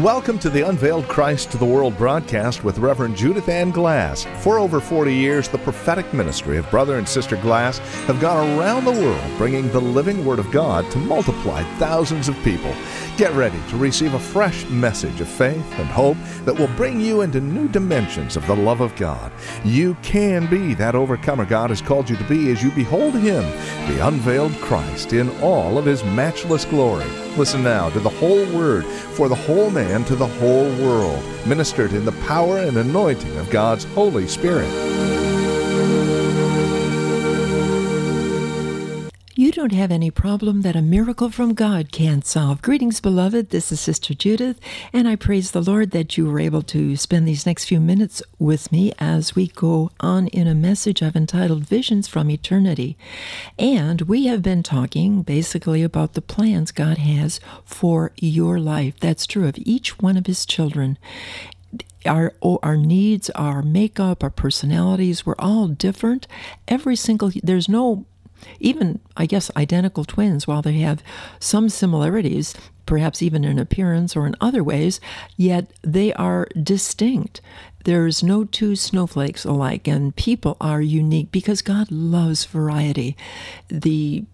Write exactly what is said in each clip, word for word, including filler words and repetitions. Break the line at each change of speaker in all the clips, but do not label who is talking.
Welcome to the Unveiled Christ to the World broadcast with Reverend Judith Ann Glass. For over forty years, the prophetic ministry of Brother and Sister Glass have gone around the world bringing the living Word of God to multiply thousands of people. Get ready to receive a fresh message of faith and hope that will bring you into new dimensions of the love of God. You can be that overcomer God has called you to be as you behold Him, the unveiled Christ, in all of His matchless glory. Listen now to the whole Word for the whole man to the whole world, ministered in the power and anointing of God's Holy Spirit.
You don't have any problem that a miracle from God can't solve. Greetings, beloved. This is Sister Judith, and I praise the Lord that you were able to spend these next few minutes with me as we go on in a message I've entitled Visions from Eternity. And we have been talking basically about the plans God has for your life. That's true of each one of His children. Our our needs, our makeup, our personalities, we're all different. Every single, there's no even, I guess, identical twins, while they have some similarities, perhaps even in appearance or in other ways, yet they are distinct. There's no two snowflakes alike, and people are unique because God loves variety. The,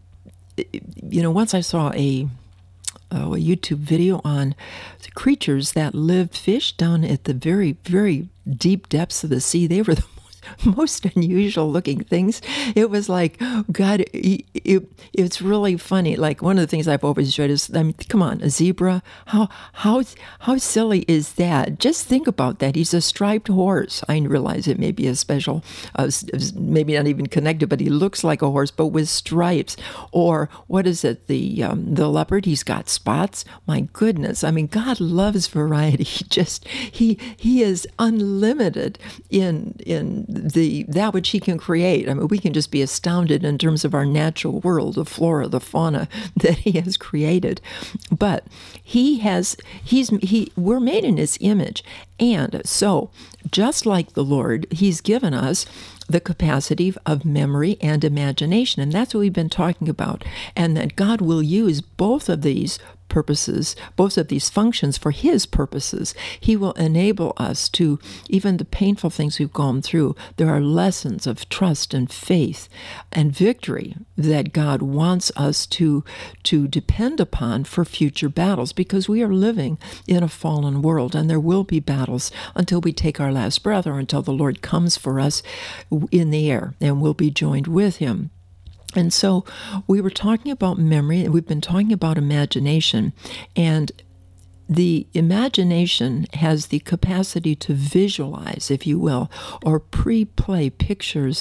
you know, once I saw a Oh, a YouTube video on the creatures that lived fish down at the very, very deep depths of the sea. They were the most unusual looking things. It was like, God, it, it, it's really funny. Like, one of the things I've always enjoyed is, I mean, come on, a zebra. How how how silly is that? Just think about that. He's a striped horse. I realize it may be a special, uh, maybe not even connected, but he looks like a horse, but with stripes. Or what is it? The um, the leopard. He's got spots. My goodness. I mean, God loves variety. He just he he is unlimited in in. the that which He can create. I mean, we can just be astounded in terms of our natural world, the flora, the fauna that He has created. But He has, He's, He, we're made in His image. And so, just like the Lord, He's given us the capacity of memory and imagination. And that's what we've been talking about. And that God will use both of these purposes, both of these functions for His purposes. He will enable us to, even the painful things we've gone through, there are lessons of trust and faith and victory that God wants us to, to depend upon for future battles, because we are living in a fallen world, and there will be battles until we take our last breath or until the Lord comes for us in the air and we'll be joined with Him. And so we were talking about memory, and we've been talking about imagination, and the imagination has the capacity to visualize, if you will, or pre-play pictures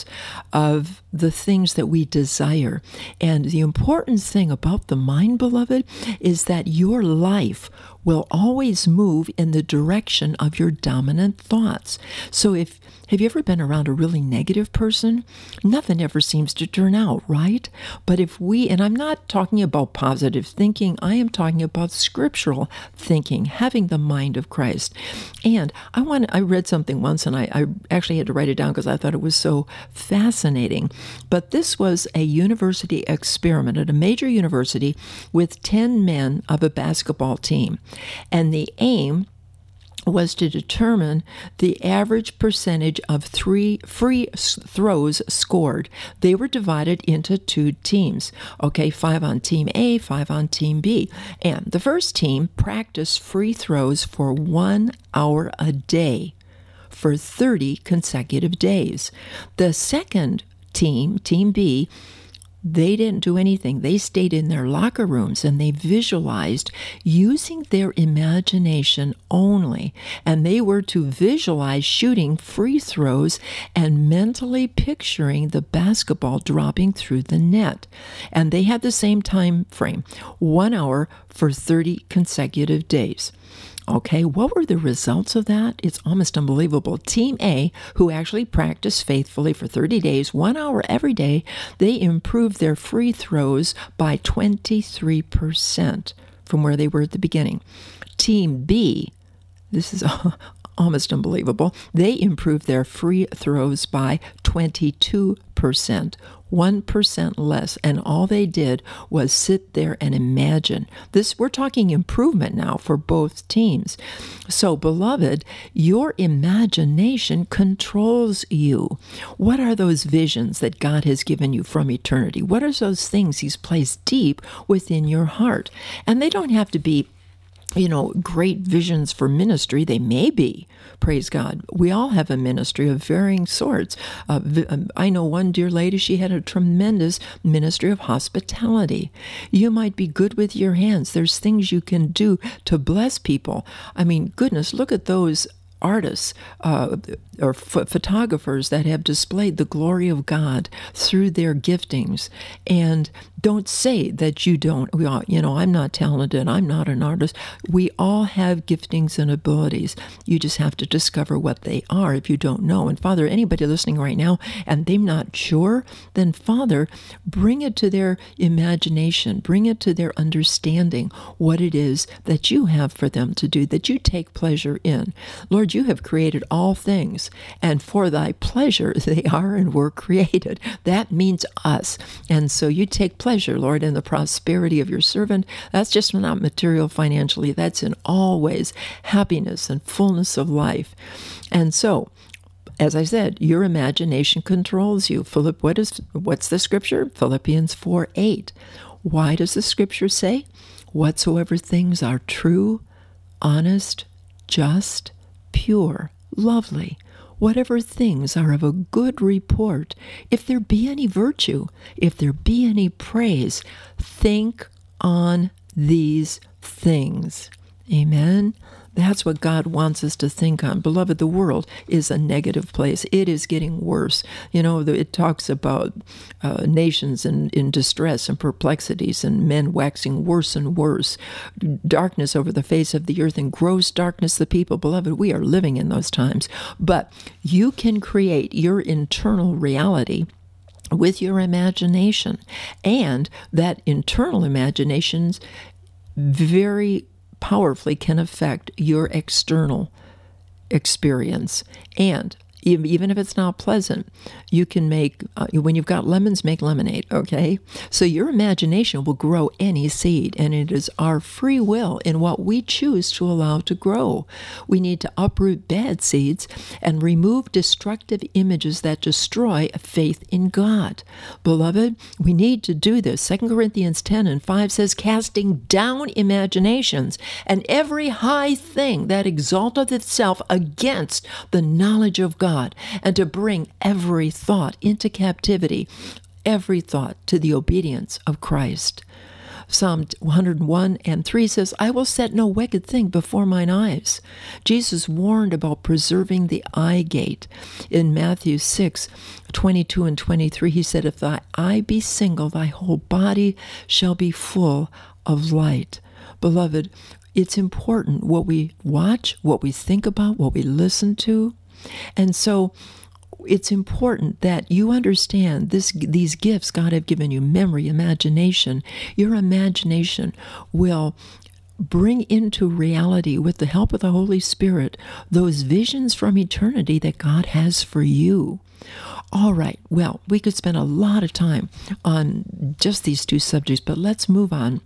of the things that we desire. And the important thing about the mind, beloved, is that your life will always move in the direction of your dominant thoughts. So if have you ever been around a really negative person? Nothing ever seems to turn out, right? But if we, and I'm not talking about positive thinking, I am talking about scriptural thinking, having the mind of Christ. And I want, I read something once, and I, I actually had to write it down because I thought it was so fascinating. But this was a university experiment at a major university with ten men of a basketball team. And the aim was to determine the average percentage of three free throws scored. They were divided into two teams. Okay, five on Team A, five on Team B. And the first team practiced free throws for one hour a day for thirty consecutive days. The second team, Team B, they didn't do anything. They stayed in their locker rooms and they visualized using their imagination only. And they were to visualize shooting free throws and mentally picturing the basketball dropping through the net. And they had the same time frame, one hour for thirty consecutive days. Okay, what were the results of that? It's almost unbelievable. Team A, who actually practiced faithfully for thirty days, one hour every day, they improved their free throws by twenty-three percent from where they were at the beginning. Team B, this is almost unbelievable, they improved their free throws by twenty-two percent. one percent less, and all they did was sit there and imagine. This, we're talking improvement now for both teams. So, beloved, your imagination controls you. What are those visions that God has given you from eternity? What are those things He's placed deep within your heart? And they don't have to be, you know, great visions for ministry. They may be, praise God. We all have a ministry of varying sorts. Uh, I know one dear lady, she had a tremendous ministry of hospitality. You might be good with your hands. There's things you can do to bless people. I mean, goodness, look at those artists uh, or ph- photographers that have displayed the glory of God through their giftings. And don't say that you don't. We all, you know, I'm not talented. I'm not an artist. We all have giftings and abilities. You just have to discover what they are if you don't know. And Father, anybody listening right now and they're not sure, then Father, bring it to their imagination. Bring it to their understanding what it is that you have for them to do, that you take pleasure in. Lord, you have created all things, and for thy pleasure they are and were created. That means us. And so you take pleasure, Lord, in the prosperity of your servant. That's just not material financially. That's in all ways happiness and fullness of life. And so, as I said, your imagination controls you. Philip, what is what's the scripture? Philippians four eight. Why does the scripture say, whatsoever things are true, honest, just, pure, lovely, whatever things are of a good report, if there be any virtue, if there be any praise, think on these things. Amen. That's what God wants us to think on. Beloved, the world is a negative place. It is getting worse. You know, it talks about uh, nations in, in distress and perplexities and men waxing worse and worse. Darkness over the face of the earth and gross darkness the people. Beloved, we are living in those times. But you can create your internal reality with your imagination. And that internal imagination's very powerfully can affect your external experience. And even if it's not pleasant, you can make, uh, when you've got lemons, make lemonade, okay? So your imagination will grow any seed, and it is our free will in what we choose to allow to grow. We need to uproot bad seeds and remove destructive images that destroy faith in God. Beloved, we need to do this. Second Corinthians ten and five says, casting down imaginations and every high thing that exalteth itself against the knowledge of God, and to bring every thought into captivity, every thought to the obedience of Christ. Psalm one oh one and three says, I will set no wicked thing before mine eyes. Jesus warned about preserving the eye gate. In Matthew six, twenty-two and twenty-three, he said, if thy eye be single, thy whole body shall be full of light. Beloved, it's important what we watch, what we think about, what we listen to. And so it's important that you understand this, these gifts God have given you, memory, imagination. Your imagination will bring into reality, with the help of the Holy Spirit, those visions from eternity that God has for you. All right, well, we could spend a lot of time on just these two subjects, but let's move on.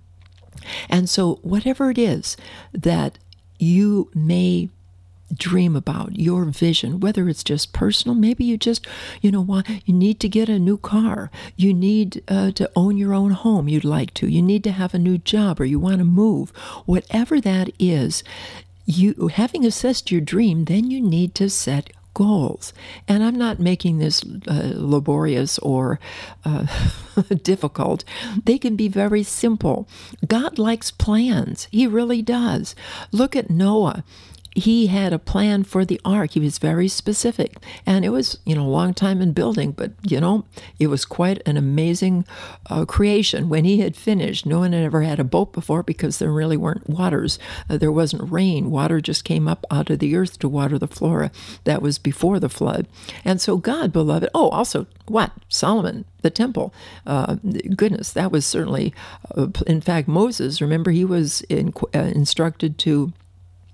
And so whatever it is that you may dream about, your vision, whether it's just personal, maybe you just, you know, want, you need to get a new car, you need uh, to own your own home, you'd like to, you need to have a new job, or you want to move, whatever that is, you, having assessed your dream, then you need to set goals. And I'm not making this uh, laborious or uh, difficult. They can be very simple. God likes plans. He really does. Look at Noah. He had a plan for the ark. He was very specific. And it was, you know, a long time in building, but, you know, it was quite an amazing uh, creation. When he had finished, no one had ever had a boat before because there really weren't waters. Uh, there wasn't rain. Water just came up out of the earth to water the flora. That was before the flood. And so God, beloved, oh, also, what? Solomon, the temple. Uh, goodness, that was certainly, uh, in fact, Moses, remember, he was in, uh, instructed to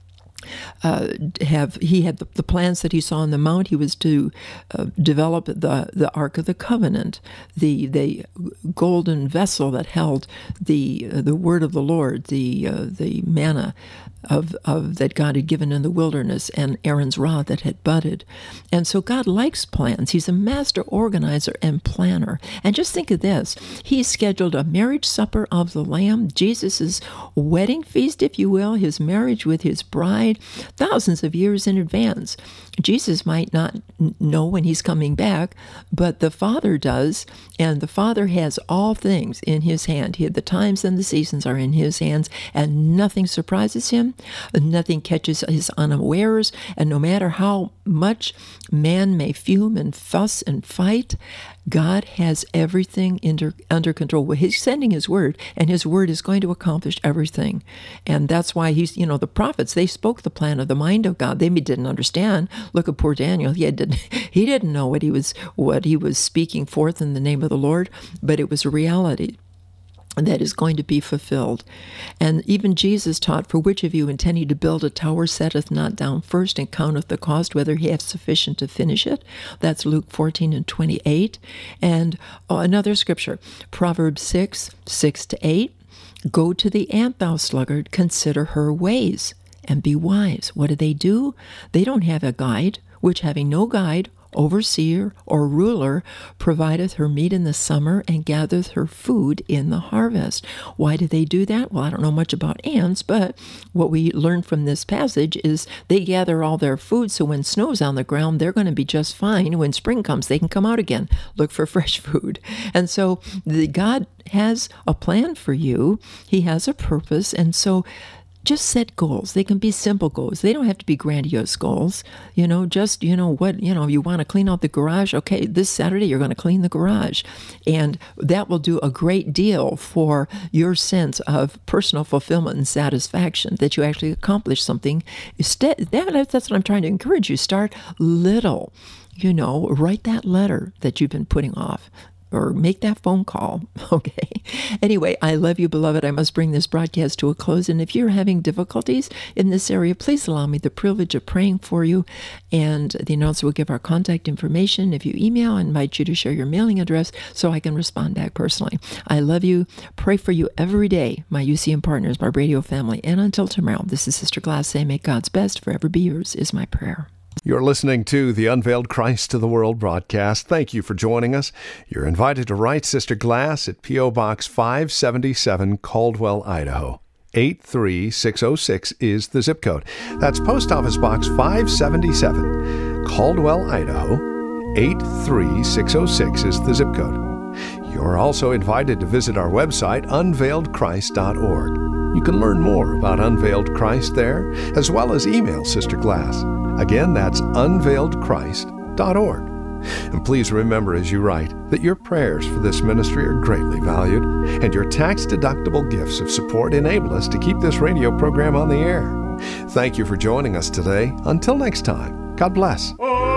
uh, have he had the, the plans that he saw on the mount. He was to uh, develop the the Ark of the Covenant, the the golden vessel that held the uh, the word of the Lord, the uh, the manna of of that God had given in the wilderness, and Aaron's rod that had budded. And so God likes plans. He's a master organizer and planner. And just think of this. He scheduled a marriage supper of the Lamb, Jesus' wedding feast, if you will, his marriage with his bride, thousands of years in advance. Jesus might not know when he's coming back, but the Father does, and the Father has all things in his hand. He had the times and the seasons are in his hands, and nothing surprises him, nothing catches his unawares, and no matter how much man may fume and fuss and fight, God has everything under, under control. He's sending his word, and his word is going to accomplish everything. And that's why he's, you know, the prophets, they spoke the plan of the mind of God. They didn't understand. Look at poor Daniel. He didn't, he didn't know what he was, what he was speaking forth in the name of the Lord, but it was a reality that is going to be fulfilled. And even Jesus taught, for which of you intending to build a tower setteth not down first and counteth the cost, whether he have sufficient to finish it? That's Luke fourteen and twenty-eight. And oh, another scripture, Proverbs six, six to eight. Go to the ant, thou sluggard, consider her ways, and be wise. What do they do? They don't have a guide, which having no guide, overseer, or ruler, provideth her meat in the summer and gathereth her food in the harvest. Why do they do that? Well, I don't know much about ants, but what we learn from this passage is they gather all their food, so when snow's on the ground, they're going to be just fine. When spring comes, they can come out again, look for fresh food. And so the God has a plan for you. He has a purpose, and so just set goals. They can be simple goals. They don't have to be grandiose goals. You know, just, you know, what, you know, you want to clean out the garage. Okay, this Saturday you're going to clean the garage. And that will do a great deal for your sense of personal fulfillment and satisfaction that you actually accomplished something. That, that's what I'm trying to encourage you. Start little. You know, write that letter that you've been putting off, or make that phone call, okay? Anyway, I love you, beloved. I must bring this broadcast to a close. And if you're having difficulties in this area, please allow me the privilege of praying for you. And the announcer will give our contact information. If you email, I invite you to share your mailing address so I can respond back personally. I love you. Pray for you every day, my U C M partners, my radio family. And until tomorrow, this is Sister Glass saying, may God's best forever be yours, is my prayer.
You're listening to the Unveiled Christ to the World broadcast. Thank you for joining us. You're invited to write Sister Glass at P O. Box five seventy-seven, Caldwell, Idaho. eight three six oh six is the zip code. That's Post Office Box five seventy-seven, Caldwell, Idaho. eight three six oh six is the zip code. You're also invited to visit our website, unveiled christ dot org. You can learn more about Unveiled Christ there, as well as email Sister Glass. Again, that's unveiled christ dot org. And please remember as you write that your prayers for this ministry are greatly valued, and your tax-deductible gifts of support enable us to keep this radio program on the air. Thank you for joining us today. Until next time, God bless.